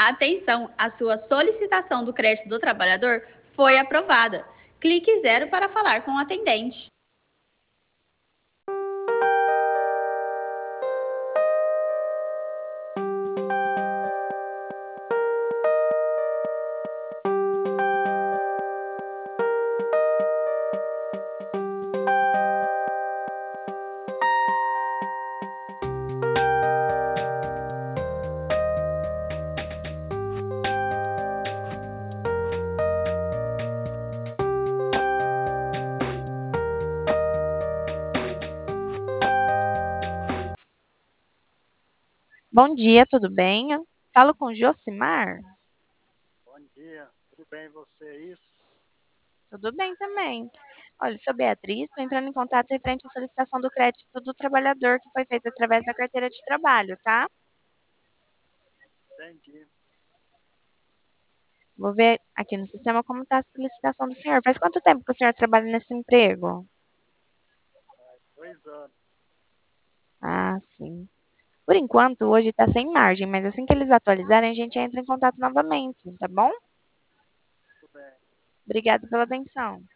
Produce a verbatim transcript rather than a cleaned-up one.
Atenção, a sua solicitação do crédito do trabalhador foi aprovada. Clique zero para falar com o atendente. Bom dia, tudo bem? Eu falo com Josimar? Bom dia, tudo bem você, isso? Tudo bem também. Olha, sou Beatriz, estou entrando em contato referente à solicitação do crédito do trabalhador que foi feita através da carteira de trabalho, tá? Entendi. Vou ver aqui no sistema como está a solicitação do senhor. Faz quanto tempo que o senhor trabalha nesse emprego? Faz dois anos. Ah, sim. Por enquanto, hoje está sem margem, mas assim que eles atualizarem, a gente entra em contato novamente, tá bom? Tudo bem. Obrigada pela atenção.